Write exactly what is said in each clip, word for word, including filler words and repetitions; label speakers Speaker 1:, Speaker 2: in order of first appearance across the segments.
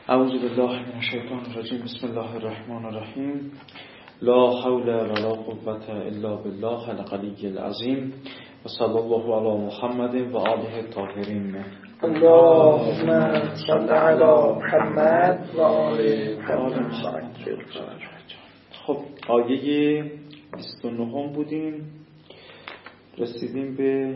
Speaker 1: اعوذ بالله من الشیطان الرجیم. بسم الله الرحمن الرحیم. لا حول ولا قوة الا بالله العلی العظیم و صلی الله علی محمد و آله الطاهرین.
Speaker 2: اللهم صل علی محمد و آل محمد.
Speaker 1: خب آیه بیست و نه بودیم، رسیدیم به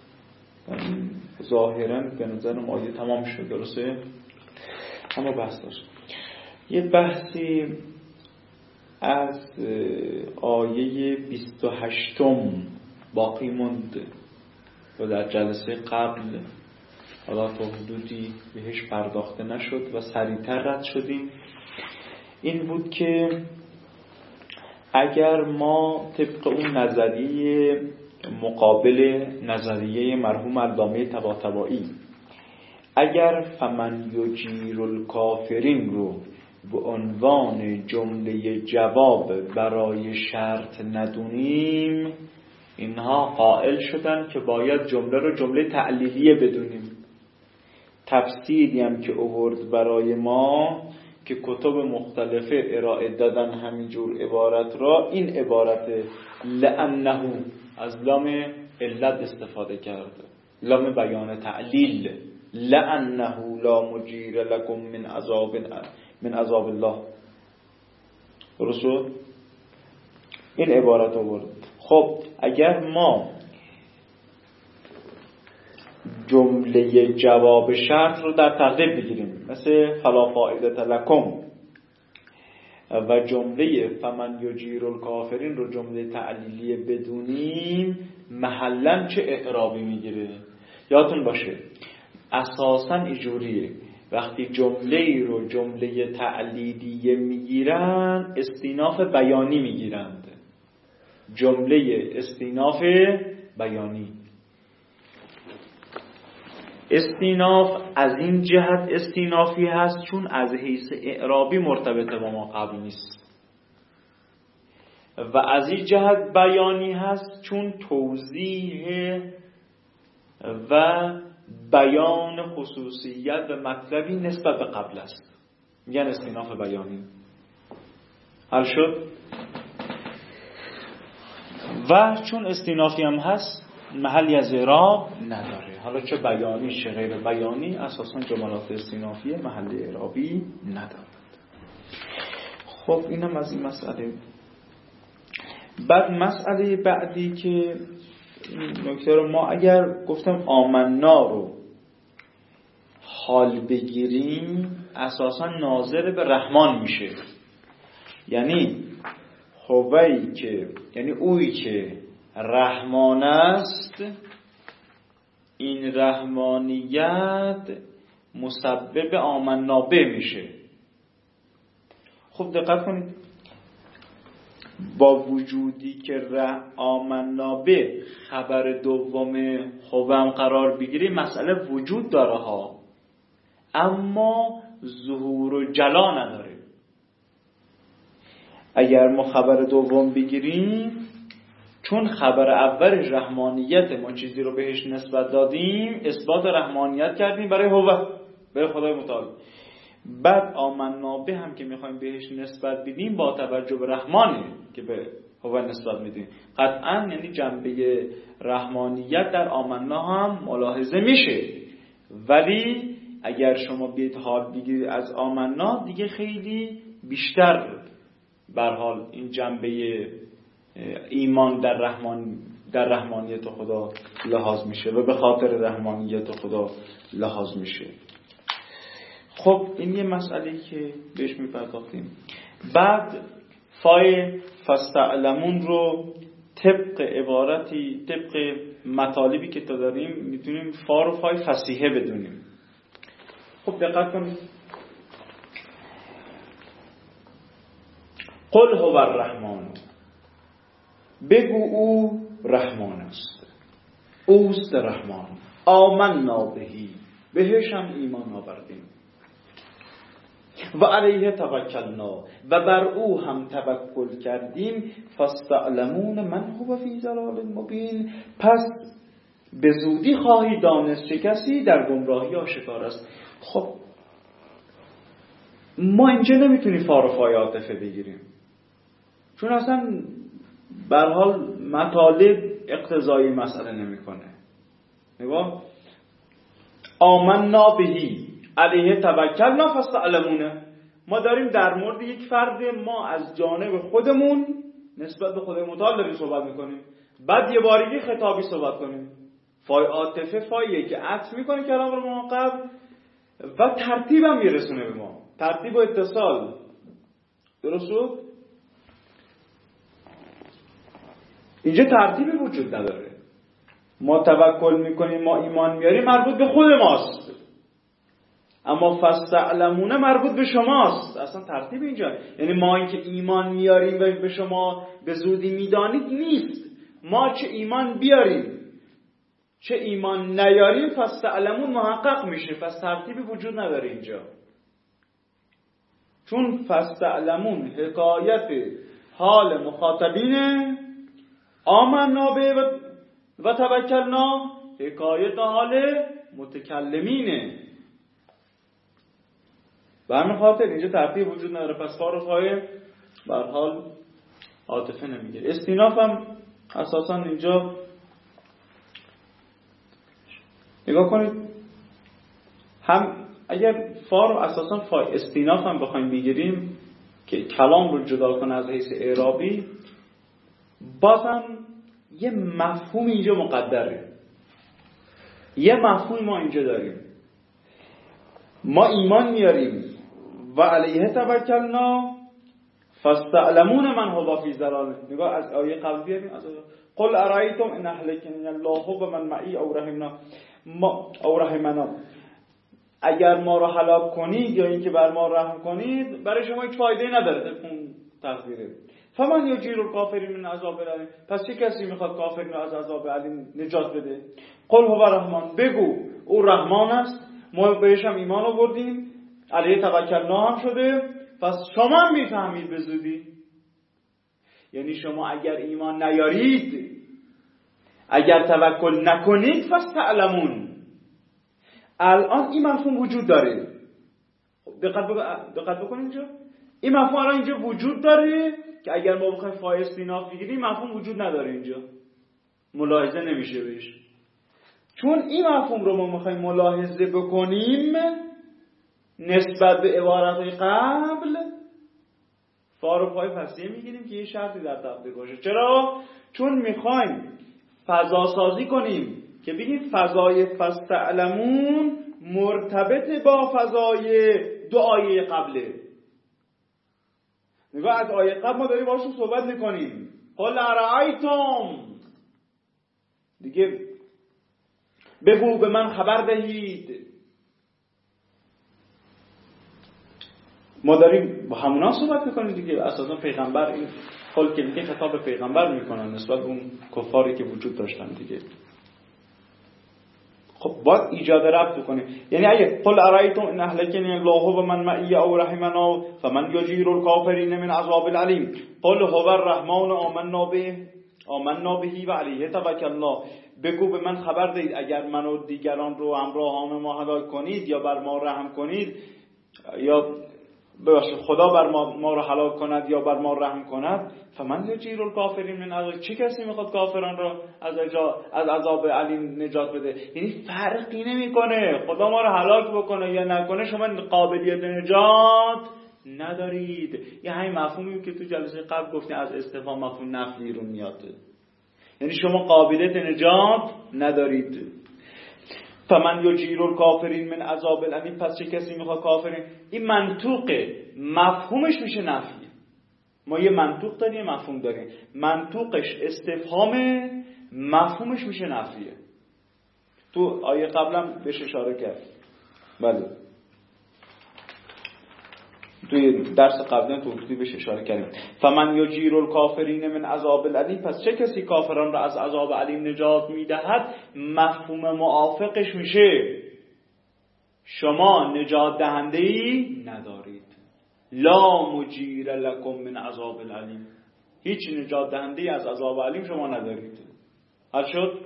Speaker 1: ظاهراً به نظرم آیه تمام شد، درسته؟ اما بحث داشت. یه بحثی از آیه بیست و هشت باقی موند و در جلسه قبل حالا تا حدودی بهش پرداخته نشد و سریعتر رد شدیم. این بود که اگر ما طبق اون نظریه مقابل نظریه مرحوم علامه طباطبایی، اگر فمن یجیر الکافرین رو به عنوان جمله جواب برای شرط ندونیم، اینها قائل شدن که باید جمله رو جمله تعلیلیه بدونیم. تفسیری هم که آورد برای ما که کتب مختلفه ارائه دادن همینجور عبارت را، این عبارت لأنه از لام علت استفاده کرده، لام بیان تعلیل، لأنه لا مجیر لکم من عذاب من عذاب الله. درست؟ این عبارت آورد. خب اگر ما جمله جواب شرط رو در تقدیر بگیریم، مثل فلا فائدة لکم، و جمله فمن یجیر الکافرین رو جمله تعلیلیه بدونیم، محلاً چه اعرابی میگیره؟ یادتون باشه اساساً اینجوریه، وقتی جمله ای رو جمله تعلیلیه میگیرن استیناف بیانی میگیرند. جمله استیناف بیانی، استیناف از این جهت استینافی هست چون از حیث اعرابی مرتبط با ما قبل نیست، و از این جهت بیانی هست چون توضیح و بیان خصوصیت و مطلبی نسبت به قبل است، میگن استیناف بیانی. حل شد؟ و چون استینافی هم هست محلی از اعراب نداره، حالا چه بیانی چه غیر بیانی، اساسا جملات استینافی محل اعرابی ندارد. خب اینم از این مسئله. بعد مسئله بعدی که نکته رو ما اگر گفتم آمنا رو حال بگیریم، اساسا ناظر به رحمان میشه. یعنی هوایی که یعنی اویی که رحمان است، این رحمانیت مسبب آمنا به میشه. خب دقت کنید، با وجودی که آمنا به خبر دوم هوام قرار بگیری، مسئله وجود داره ها، اما ظهور و جلا نداره. اگر ما خبر دوم بگیریم، چون خبر اولش رحمانیت، ما چیزی رو بهش نسبت دادیم، اثبات رحمانیت کردیم برای هو، برای خدای متعال. بعد آمنا به هم که میخوایم بهش نسبت بدیم، با توجه به رحمانه که به هو نسبت میدیم، قطعا یعنی جنبه رحمانیت در آمنا هم ملاحظه میشه. ولی اگر شما بیت حال بگیرید از آمنا، دیگه خیلی بیشتر بر حال این جنبه ایمان در رحمان در رحمانیت خدا لحاظ میشه و به خاطر رحمانیت خدا لحاظ میشه. خب این یه مسئله که بهش میپرداختیم. بعد فای فاستعلمون رو طبق عبارتی، طبق مطالبی که تا داریم، میتونیم فا رو فای فصیحه بدونیم. خب دقت کنید، قل هو الرحمن، بگو او رحمان است، اوست رحمان، آمنا بهی، بهش هم ایمان آوردیم، و علیه توکلنا، و بر او هم توکل کردیم، فاستعلمون من هو فی ضلال مبین، پس به زودی خواهی دانست چه کسی در گمراهی آشکار است. خب ما اینجا نمیتونیم فار و فای عاطفه بگیریم، چون اصلا به هر حال مطالب اقتضایی مسئله نمیکنه. نگاه، آمنا بهی علیه توکلنا فاستعلمونه. ما داریم در مورد یک فرد ما از جانب خودمون نسبت به خود متعال داریم صحبت میکنیم، بعد یه بارگی خطابی صحبت کنیم. فای عاطفه فاییه که عطف میکنه کلام رو ما قبل و ترتیب هم میرسونه به ما، ترتیب و اتصال. درست شد؟ اینجا ترتیبی وجود نداره. ما توکل میکنیم، ما ایمان میاریم، مربوط به خود ماست، اما فاستعلمونه مربوط به شماست. اصلا ترتیب اینجا، یعنی ما این که ایمان میاریم و به شما به زودی میدانید نیست. ما چه ایمان بیاریم چه ایمان نیاریم فاستعلمون محقق میشه. پس ترتیبی وجود نداره اینجا، چون فاستعلمون حکایت حال مخاطبینه، آمنا به و توکلنا حکایت حال متکلمینه. به همین خاطر اینجا ترتیب وجود نداره. پس فار و فای به هر حال عاطفه نمیگیره. استیناف هم اساسا اینجا نگاه کنید، هم اگر فار و اساسا فای استیناف هم بخوایم بگیریم که کلام رو جدا کنه از حیث اعرابی، بازم یه مفهوم اینجا مقدره. یه مفهوم ما اینجا داریم، ما ایمان میاریم و علیه توکلنا فاستعلمون من هو فی ضلال. نگاه از آیه قبل بیاریم، از آیه قل ارایتم ان اهلکنی الله و من معی او رحمنا ما او رحمنا. اگر ما رو هلاک کنید یا اینکه بر ما رحم کنید، برای شما هیچ فایده نداره. اون تقدیره. فمن یجیر الکافرین من عذاب الیم. پس چه کسی میخواد کافرین رو از عذاب علیم نجات بده؟ قل هو رحمان، بگو او رحمان است، ما بهش هم ایمان آوردیم، علیه توکلنا هم شده. پس شما هم میفهمید به زودی. یعنی شما اگر ایمان نیارید، اگر توکل نکنید، فاستعلمون. الان این مفهوم وجود داره. دقت دقت بکنید اینجا، این مفهوم الان اینجا وجود داره که اگر ما بخوایم فای استیناف بگیریم مفهوم وجود نداره اینجا، ملاحظه نمیشه بهش. چون این مفهوم رو ما میخوایم ملاحظه بکنیم نسبت به عبارت قبل، فار و فای پسیه میگیریم که یه شرطی در تطبیق باشه. چرا؟ چون میخوایم فضا سازی کنیم که بگیم فضای فاستعلمون مرتبط با فضای دو آیه قبله. نگاه، از آیه قبل ما داریم باشون صحبت میکنیم، قل ارایتم، دیگه بگو به من خبر دهید. ما داریم با همونا صحبت میکنیم دیگه. اساسا پیغمبر این قول که میگه خطاب به پیغمبر میکنن نسبت اون کفاری که وجود داشتن دیگه. خب باید ایجاد ربط بکنیم. یعنی اگه قل ارایتم ان اهلکنی الله و من معی او رحمنا فمن یجیر الکافرین من عذاب العلیم قل هو الرحمن آمنا به آمنا بهی و علیه توکلنا. بگو به من خبر دهید اگر من و دیگران رو همراهان ما هلاک کنید یا بر ما رحم کنید، یا ببخشید خدا بر ما, ما رو هلاک کند یا بر ما رحم کند، فمن یجیر الکافرین من عذاب. چه کسی میخواد کافران رو از از عذاب علیم نجات بده؟ یعنی فرقی نمیکنه خدا ما رو هلاک بکنه یا نکنه، شما قابلیت نجات ندارید. یه همین مفهومی که تو جلسه قبل گفتیم از استفهام مفهوم نفی رو میاد، یعنی شما قابلیت نجات ندارید. فمن یجیر الکافرین من عذاب الیم، پس چه کسی میخواد کافرین؟ این منطوقه، مفهومش میشه نفی. ما یه منطوق داریم، یه مفهوم داریم. منطوقش استفهامه، مفهومش میشه نفیه. تو آیه قبلم بهش اشاره کرد. بله، توی درس قبلا تو بهش اشاره کردیم. فمن یجیر الکافرین من عذاب الیم، پس چه کسی کافران را از عذاب علیم نجات میدهد؟ مفهوم موافقش میشه شما نجات دهنده ای ندارید. لا مجیر لکم من عذاب العلیم، هیچ نجات دهنده ای از عذاب علیم شما ندارید. حل شد؟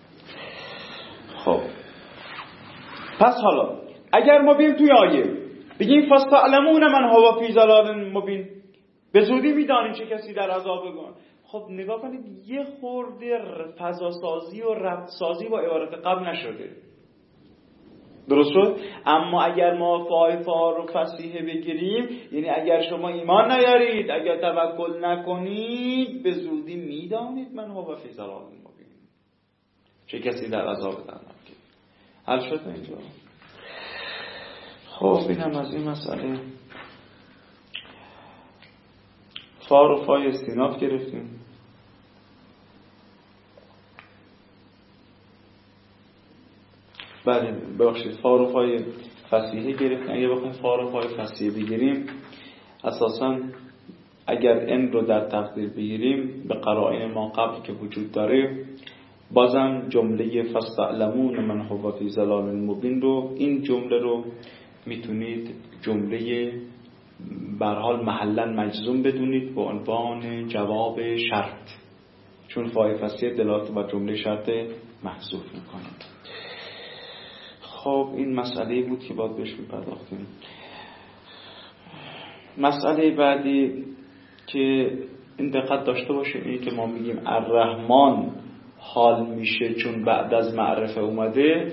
Speaker 1: خب پس حالا اگر ما بیم توی آیه بگیم فاستعلمون من هو فی ضلال مبین، به زودی میدانیم چه کسی در عذاب گم. خب نگاه کنید یه خورده فضا سازی و ربط سازی با عبارت قبل نشده، درست شد؟ اما اگر ما فای فار و فصیحه بگیریم، یعنی اگر شما ایمان نیارید، اگر توکل نکنید، به زودی میدانید من هو فی ضلال مبین، چه کسی در عذاب دردناک. حل شد اینجا؟ خب اینم از این مسئله. فار و فای استیناف گرفتیم. بله ببخشید فار و فای فصیحه گرفتیم. اگه بخوایم فار و فای فصیحه بگیریم، اساساً اگر ان رو در تقدیر بگیریم به قرائن ما قبل که وجود داره، بازم جمله فاستعلمون من هو فی ضلال مبین رو، این جمله رو میتونید جمله به هر حال محلا مجزوم بدونید به عنوان جواب شرط، چون فای فصیحه دلالت بر جمله شرط محذوف میکنه. خب این مسئله بود که باید بهش میپرداختیم. مسئله بعدی که این دقت داشته باشه اینه که ما میگیم الرحمن حال میشه چون بعد از معرفه اومده،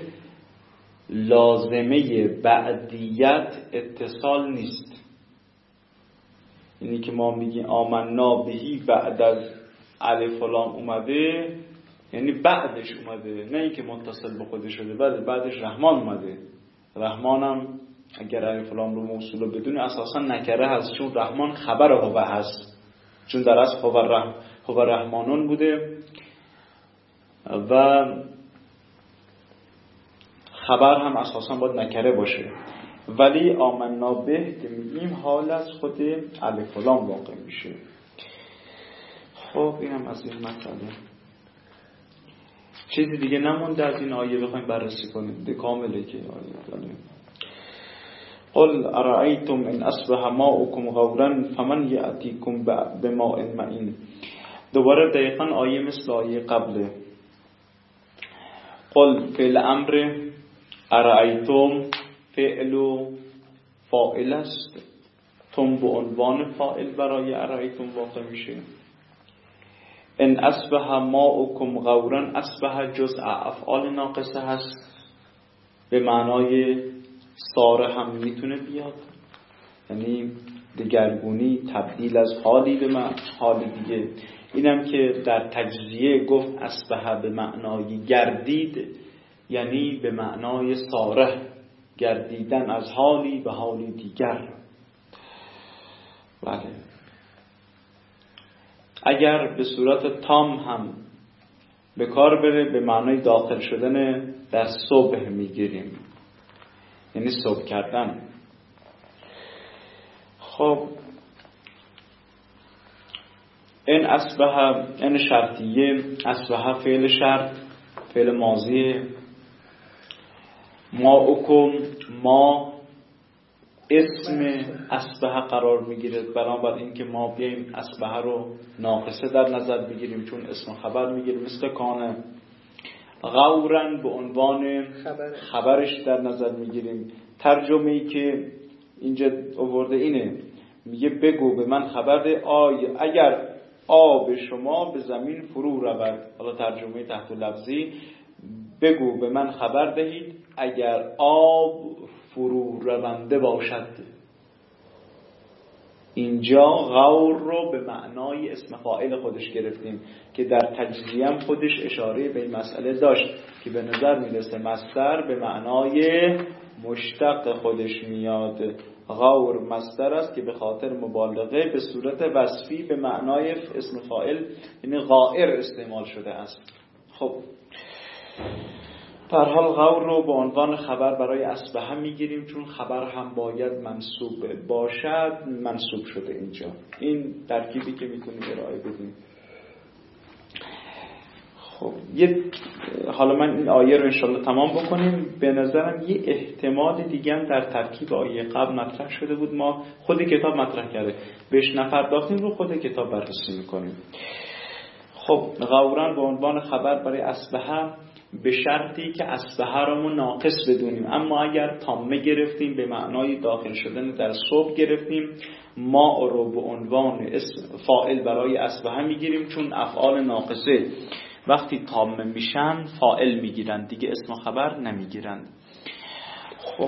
Speaker 1: لازمه بعدیت اتصال نیست. اینی که ما میگیم آمنا بهی بعد از الف و لام اومده، یعنی بعدش اومده، نه اینکه متصل به خودش شده، بله بعدش رحمان اومده. رحمان هم اگر الف و لام رو موصوله بدون اساسا نکره هست، چون رحمان خبر هو هست، چون در اصل هو رحم هو رحمانون بوده و خبر هم اساسا باید نکره باشه. ولی آمنا به که میگیم حال از خود الف و لام واقع میشه. خب اینم از این مسئله. چیزی دیگه نمونده از این آیه بخوایم بررسی کنیم، ده کامله که آیه داریم. قل ارائیتم ان اصبح ماؤکم غورا فمن یأتیکم بماء معین. دوباره دقیقاً آیه مثل آیه قبله. قل فعل امر، ارائیتم فعل و فاعل است، تم به عنوان فاعل برای ارائیتم واقع میشه. ان اصبح ماؤکم غورا، اصبح جزء افعال ناقصه هست، به معنای صار هم میتونه بیاد، یعنی دگرگونی، تبدیل از حالی به حال دیگه. اینم که در تجزیه گفت اصبح به معنای گردید، یعنی به معنای صاره، گردیدن از حالی به حالی دیگر. بله اگر به صورت تام هم به کار بره، به معنای داخل شدن در صبح میگیریم، یعنی صبح کردن. خب این اصبح، این شرطیه، اصبح فعل شرط، فعل ماضی. ما اکم، ما اسم اصبح قرار میگیره، بنابراین که ما بیایم اصبح رو ناقصه در نظر بگیریم چون اسم خبر میگیره، مثل کانه. غورن به عنوان خبرش در نظر میگیریم. ترجمه‌ای که اینجا آورده اینه، میگه بگو به من خبر ده آی اگر آب شما به زمین فرو رود. حالا ترجمه تحت لفظی، بگو به من خبر دهید اگر آب فرو رونده باشد. اینجا غور رو به معنای اسم فاعل خودش گرفتیم که در تجزیه هم خودش اشاره به این مسئله داشت که به نظر میرسه مصدر به معنای مشتق خودش میاد. غور مصدر است که به خاطر مبالغه به صورت وصفی به معنای اسم فاعل یعنی غائر استعمال شده است. خب در حال غور رو به عنوان خبر برای اصبح میگیریم چون خبر هم باید منصوب باشد، منصوب شده اینجا. این ترکیبی که میتونیم ارائه بدیم. خب یه حالا من این آیه رو انشالله تمام بکنیم. به نظرم یه احتمال دیگه هم در ترکیب آیه قبل مطرح شده بود، ما خود کتاب مطرح کرده، بهش نپرداختیم، رو خود کتاب بررسی میکنیم. خب غوران به عنوان خبر برای اصبح به شرطی که اصبح را ناقص بدونیم. اما اگر تامه گرفتیم به معنای داخل شدن در صبح گرفتیم، ما رو به عنوان اسم فاعل برای اصبح میگیریم، چون افعال ناقصه وقتی تامه میشن فاعل میگیرند دیگه، اسم خبر نمیگیرند. خب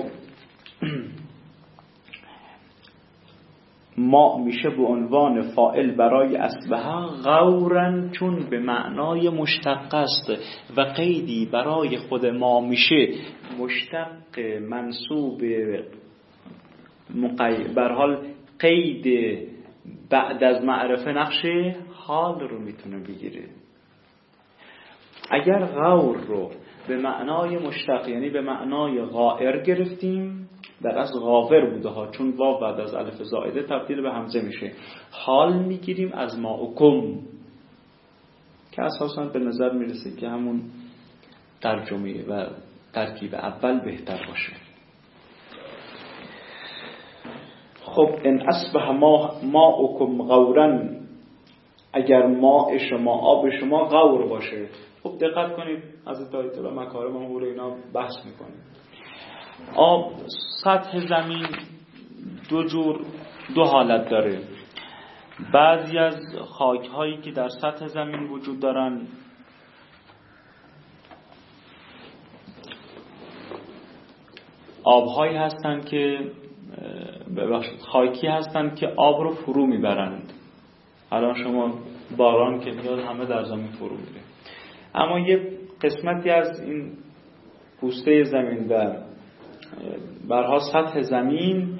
Speaker 1: ما میشه به عنوان فاعل برای اصبح غورن، چون به معنای مشتق است و قیدی برای خود ما میشه مشتق منصوب مقی... بر حال قید بعد از معرفه نقش حال رو میتونه بگیره. اگر غور رو به معنای مشتق یعنی به معنای غائر گرفتیم، در از غاور بوده ها، چون واو بعد از الف زائده تبدیل به همزه میشه، حال میگیریم از ماءکم که اساساً به نظر میرسه که همون ترجمه و ترکیب اول بهتر باشه. خب ان اصبح ما ماءکم غورن، اگر ماء شما آب شما غور باشه. خب دقت کنید از آیت الله مکارم امور اینا بحث میکنیم. آب سطح زمین دو جور دو حالت داره. بعضی از خاک هایی که در سطح زمین وجود دارن آب هایی هستن که ببخشید خاکی هستن که آب رو فرو میبرند. الان شما باران که میاد همه در زمین فرو میره. اما یه قسمتی از این پوسته زمین و برها سطح زمین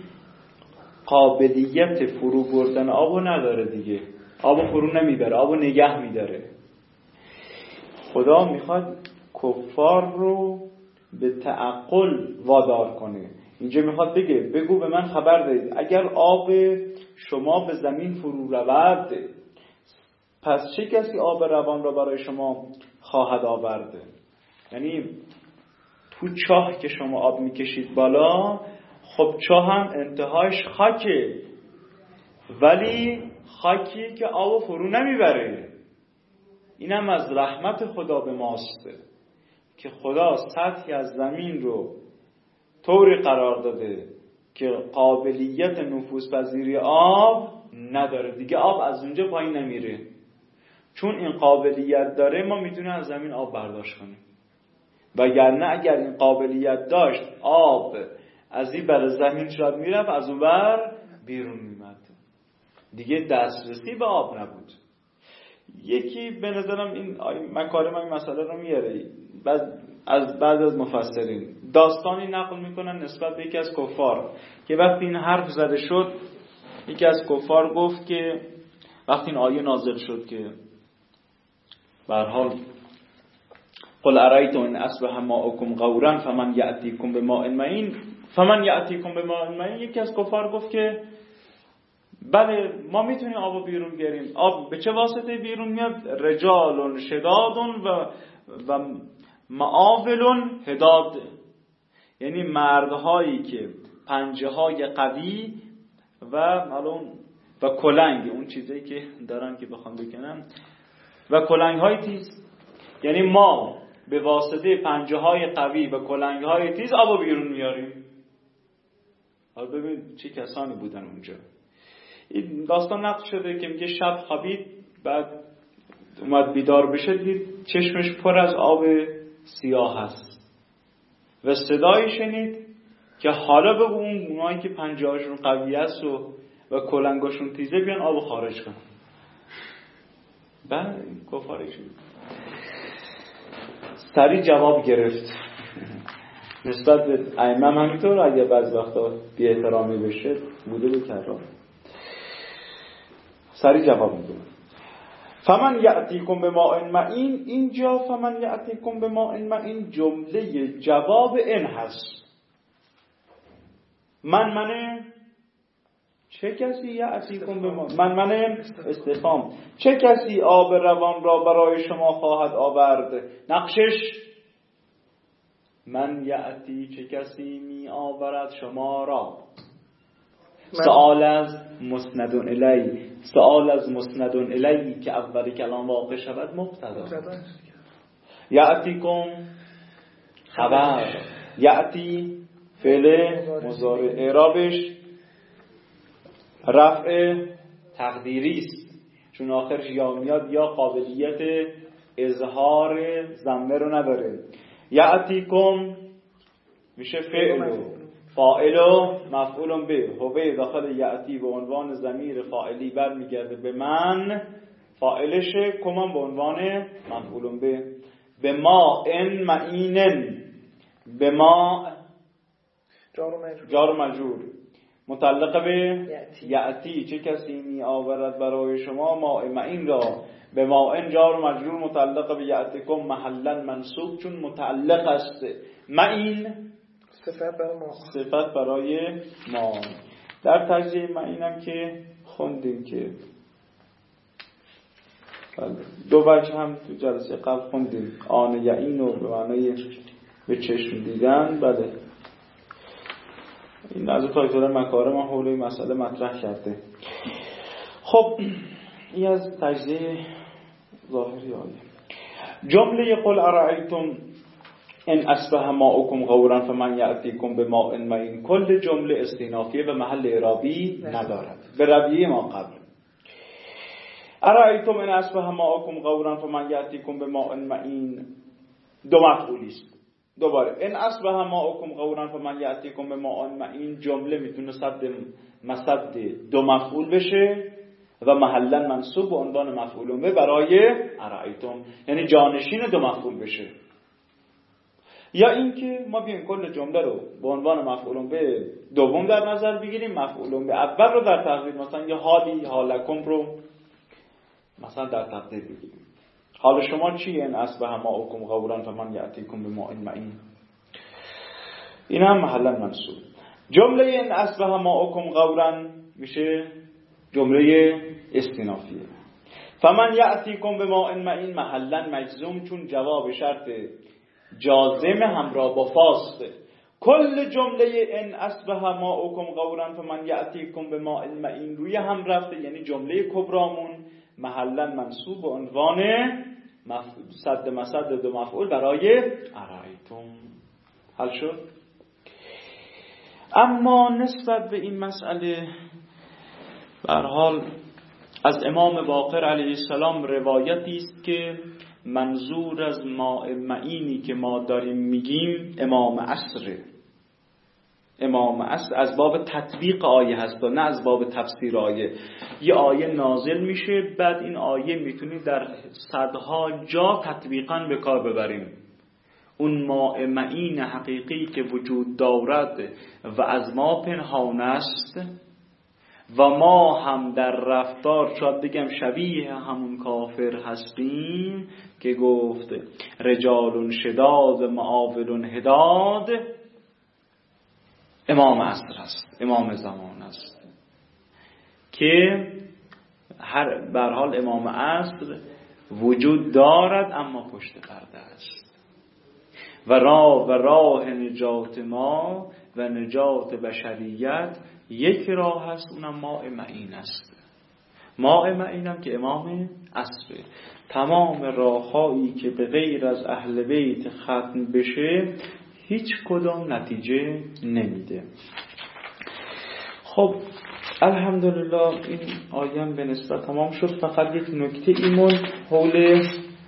Speaker 1: قابلیت فرو بردن آبو نداره دیگه، آبو فرو نمیبره، آبو نگه میداره. خدا میخواد کفار رو به تعقل وادار کنه. اینجا میخواد بگه بگو به من خبر دهید اگر آب شما به زمین فرو رود، پس چه کسی آب روان را برای شما خواهد آورده؟ یعنی تو چاه که شما آب میکشید بالا، خب چاه هم انتهایش خاکه، ولی خاکی که آب فرو نمیبره. اینم از رحمت خدا به ماست که خدا سطحی از زمین رو طوری قرار داده که قابلیت نفوذ پذیری آب نداره دیگه، آب از اونجا پایین نمیره. چون این قابلیت داره ما میتونیم از زمین آب برداشت کنیم، وگرنه اگر این قابلیت داشت آب از این بر زمین شاید میرفت، از اون بر بیرون میمد، دیگه دسترسی به آب نبود. یکی به نظرم این مکارم این مسئله رو میاره، بعد از بعد از مفسرین داستانی نقل میکنن نسبت به یکی از کفار که وقتی این حرف زده شد، یکی از کفار گفت که وقتی این آیه نازل شد که به هر حال قل ارایتم ان اصبح ماؤکم غورا فمن یاتیکم بماء معین فمن یاتیکم بماء معین، یکی از کفار گفت که بله ما میتونیم آب بیرون بیاریم. آب به چه واسطه بیرون میاد؟ رجال شداد و و معاول حداد، یعنی مردهایی که پنجه های قوی و مالون و کلنگ، اون چیزایی که دارن که بخوام بکنن، و کلنگ های تیز. یعنی ما به واسطه پنجه های قوی و کلنگ های تیز آب بیرون میاریم. حالا ببین چه کسانی بودن اونجا. این داستان نقل شده که میگه شب خوابید، بعد اومد بیدار بشه، دید چشمش پر از آب سیاه هست و صدایی شنید که حالا به اون اونایی که پنجه هاشون قوی است و و کلنگاشون تیزه بیان آب خارج کن. بعد کفاری شد، سریع جواب گرفت. نسبت به ائمه همینطور، اگه بعض وقتا بی احترامی بشه بوده به کرام، سریع جواب میده. فمن یأتیکم بماء معین، اینجا فمن یأتیکم بماء معین جمله جواب ان هست. من منه چه کسی یأتیکم بماء، من منه استفهام، چه کسی آب روان را برای شما خواهد آورد؟ نقشش من یأتی، چه کسی می آورد شما را. سوال از مسندون الی، سوال از مسندون الی که اول کلام واقع شود مبتدا. یأتیکم خبر، یأتی فعل مضارع، اعرابش رفع تقدیری است چون آخرش یا میاد یا قابلیت اظهار ضمه رو نداره. یأتیکم میشه فعل فاعل و مفعول به، هو داخل یأتی به عنوان ضمیر فاعلی برمیگرده به من، فاعلشه، کمان به عنوان مفعول به. به ما ان معینن، به ما جار و مجرور متعلق به یأتی، چه کسی می آورد برای شما ما معین را. به ما ان جار و مجرور متعلق به یأتیکم محلا منصوب چون متعلق است. معین
Speaker 2: صفت برای ما،
Speaker 1: صفت برای ما. در تجزیه معینم که خوندیم که دو وجه هم تو جلسه قبل خوندیم، آن یعین و به معنای به چشم دیدن. بله این از تایتل مکارم هم حول این مسئله مطرح کرده. خب این از تجزیه ظاهری آیه. جمله قل ارائیتم ان اصبح ماؤکم غورا فمن یأتیکم بماء معین، کل جمله استینافیه به محل اعرابی ندارد به رویه ما قبل. ارائیتم ان اصبح ماؤکم غورا فمن یأتیکم بماء معین دو مفعولی است. دوباره ان اصبح ماؤکم غورا فمن یأتیکم بماء معین جمله میتونه صد مصد دو مفعول بشه و محلا منصوب به عنوان مفعول به برای ارائیتم، یعنی جانشین دو مفعول بشه. یا اینکه ما بیایم کل جمله رو به عنوان مفعول به دوم در نظر بگیریم، مفعول به اول رو در تقدیر، مثلا یه حالی حالکم رو مثلا در تقدیر بگیریم. حال شما چیه؟ ان اصبح ماؤکم غورا فمن یأتیکم بماء معین، این هم محلا منصوب. جمله ان اصبح ماؤکم غورا میشه جمله استینافیه. فمن یأتیکم بماء معین محلا مجزوم چون جواب شرط جازم همراه با فاست. کل جمله ان اصبح ماؤکم غورا فمن یأتیکم بماء معین روی هم رفته، یعنی جمله کبرامون محلا منصوب به عنوان صد مصد دو مفعول برای ارائیتم. حل شد. اما نسبت به این مسئله به هر حال از امام باقر علیه السلام روایتی است که منظور از ماء معینی که ما داریم میگیم امام عصر. امام عصر از باب تطبیق آیه هست و نه از باب تفسیر آیه. یه آیه نازل میشه، بعد این آیه میتونی در صدها جا تطبیقاً به کار ببریم. اون ماء معین حقیقی که وجود دارد و از ما پنهان است و ما هم در رفتار شاید بگم شبیه همون کافر هستیم که گفت رجال شداد معاول هداد، امام عصر است، امام زمان است که هر به هر حال امام عصر وجود دارد اما پشت پرده است و راه و راه نجات ما و نجات بشریت یک راه هست، اونم ماء معین است. ماء معین هم که امام عصر. تمام راههایی که به غیر از اهل بیت ختم بشه هیچ کدام نتیجه نمیده. خب الحمدلله این آیه به نسبت تمام شد. فقط یک نکته ایمون حول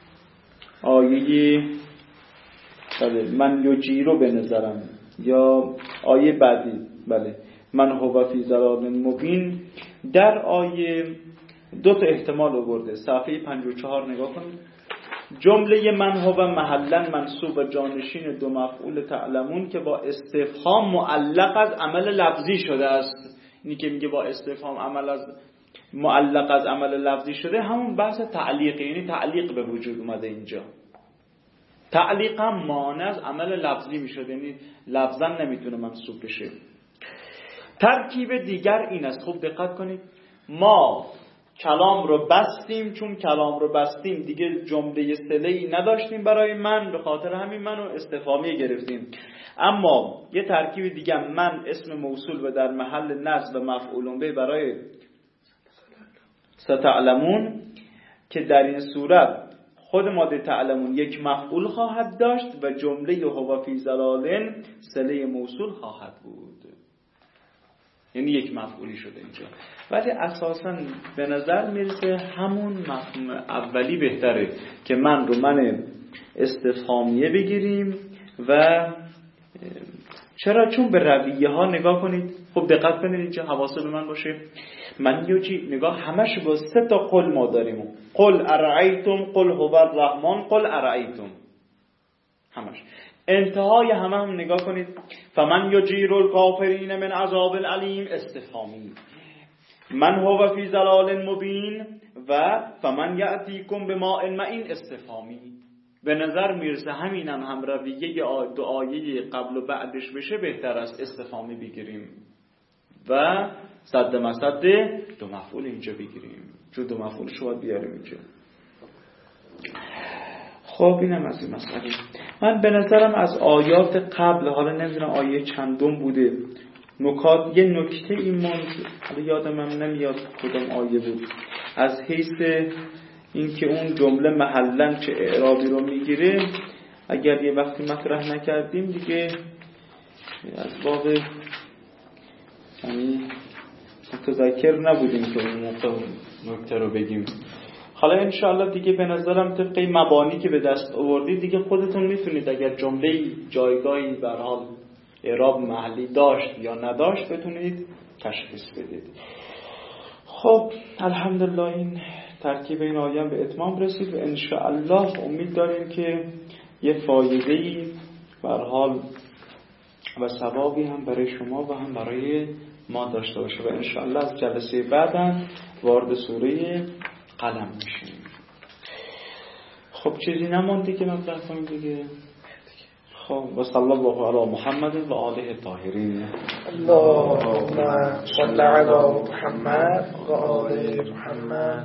Speaker 1: آیه بله من یجی رو به نظرم یا آیه بعدی بله من هو فی ضلال مبین، در آیه دو تا احتمال آورده. صفحه پنجاه و چهار نگاه کنید. جمله من هو محلا منصوب و جانشین دو مفعول تعلمون که با استفهام معلق از عمل لفظی شده است. اینی که میگه با استفهام عمل از معلق از عمل لفظی شده همون بحث تعلیق، یعنی تعلیق به وجود اومده اینجا. تعلیق هم مانع از عمل لفظی میشد، یعنی لفظا نمیتونه منصوب بشه. ترکیب دیگر این است. خوب دقت کنید. ما کلام رو بستیم، چون کلام رو بستیم دیگه جمله صله‌ای نداشتیم برای من، به خاطر همین منو استفهامی گرفتیم. اما یه ترکیب دیگه، من اسم موصول و در محل نصب و مفعول به برای ستعلمون، که در این صورت خود ماده تعلمون یک مفعول خواهد داشت و جمله هو فی ضلال صله موصول خواهد بود، یعنی یک مفعولی شده اینجا. ولی اساساً به نظر میرسه همون مفهوم اولی بهتره که من رو من استفهامیه بگیریم. و چرا؟ چون به رویه ها نگاه کنید، خب دقت کنید اینجا حواست به من باشه. من یوجی نگاه همش با سه تا قل ما داریم، قل ارعیتم، قل هو الرحمن، قل ارعیتم، همش. انتهای همه هم نگاه کنید، فمن یجیر الکافرین من عذاب العلیم استفهامی، من هو فی ضلال مبین و فمن یأتیکم بماء معین استفهامی. به نظر میرسه همینم هم رویه دو آیه قبل و بعدش بشه بهتر است استفهامی بگیریم و صد مصد دو مفعول اینجا بگیریم، چون دو مفعول شو باید بیاریم اینجا. خب اینم از این مسئله. من به نظرم از آیات قبل، حالا نمیدونم آیه چندم بوده، نکات یه نکته این موند، حالا یادم هم نمیاد کدام آیه بود، از حیث اینکه اون جمله محلن چه اعرابی رو میگیره اگر یه وقتی مطرح نکردیم دیگه از باب یعنی متذکر نبودیم که اون موقع نکته رو بگیم. حالا انشاءالله دیگه به نظرم طبق مبانی که به دست آوردید دیگه خودتون میتونید اگر جمله جایگاهی به هر حال اعراب محلی داشت یا نداشت بتونید تشخیص بدید. خب الحمدلله این ترکیب این آیه به اتمام رسید و انشاءالله امید داریم که یه فایده‌ای به هر حال و ثوابی هم برای شما و هم برای ما داشته باشه و انشاءالله از جلسه بعداً وارد سوره قلم میشیم. خب چیزی نمونده که مطرح کنیم دیگه. خب و صلی الله علی محمد و آله الطاهرین.
Speaker 2: اللهم صل علی محمد و آل محمد.